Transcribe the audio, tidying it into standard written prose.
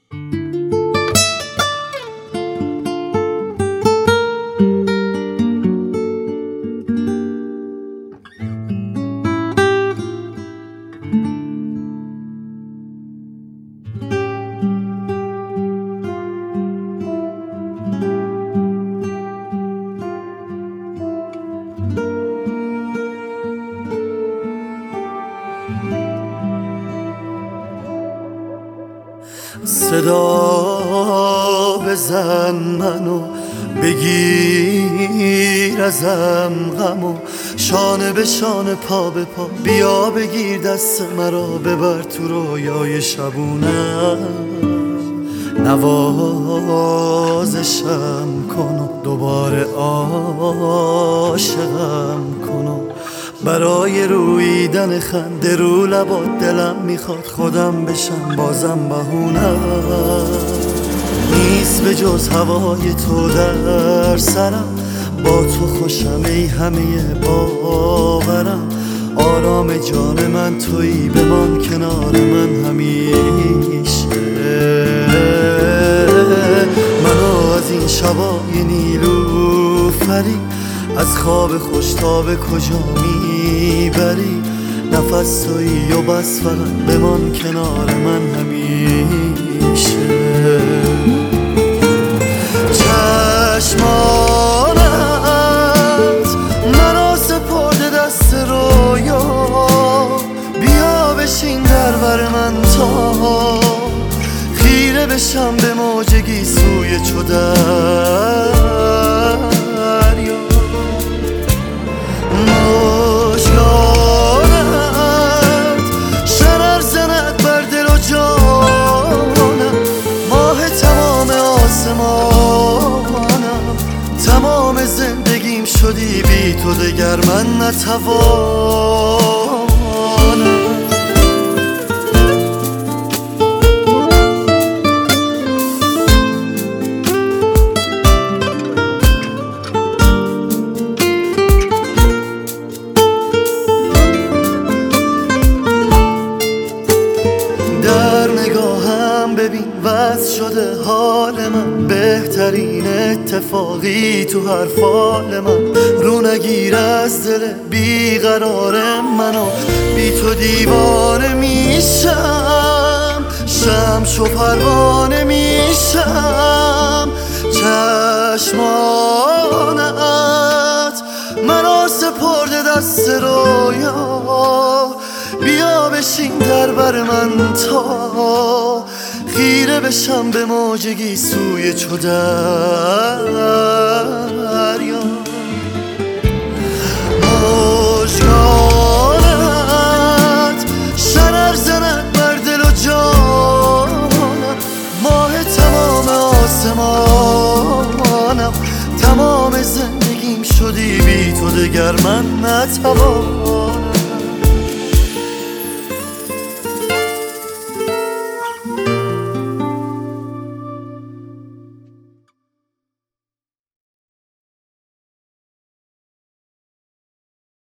صدا بزن منو بگیر ازم غمو، شانه به شانه پا به پا بیا بگیر دست مرا ببر تو رویای شبونم، نوازشم کن و دوباره عاشقم کن و برای رویدن خنده رو لبات دلم میخواد خودم بشم بازم بهونم نیست به جز هوای تو در سرم، با تو خوشم ای همه باورم، آرام جان من تویی بمان کنار من همیشه، منو از این شبای نیلوفری از خواب خوش تا به کجا میبری، نفس تویی و بس فقط بمان کنار من همیشه. چشمانت مرا سپرده دست رویا، بیا بشین در بر من تا خیره بشم به موجگی سوی چو دریا، مژگانت شرر زند بر دل و جانم، ماه تمام آسمانم، تمام زندگیم شدی بی تو دگر من نتوانم. ببین وضع شده حال من، بهترین اتفاقی تو هر فال من، رو نگیر از دل بیقرار منو، بی تو دیوانه میشم، شمس و پروانه میشم. چشمانت منو سپرده دست رویا، بیا بشین در بر من تا خیره بشم به موجگی سوی چو دریا، مژگانت شرر زند بر دل و جانم، ماه تمام آسمانم، تمام زندگیم شدی بی تو دگر من نتوانم.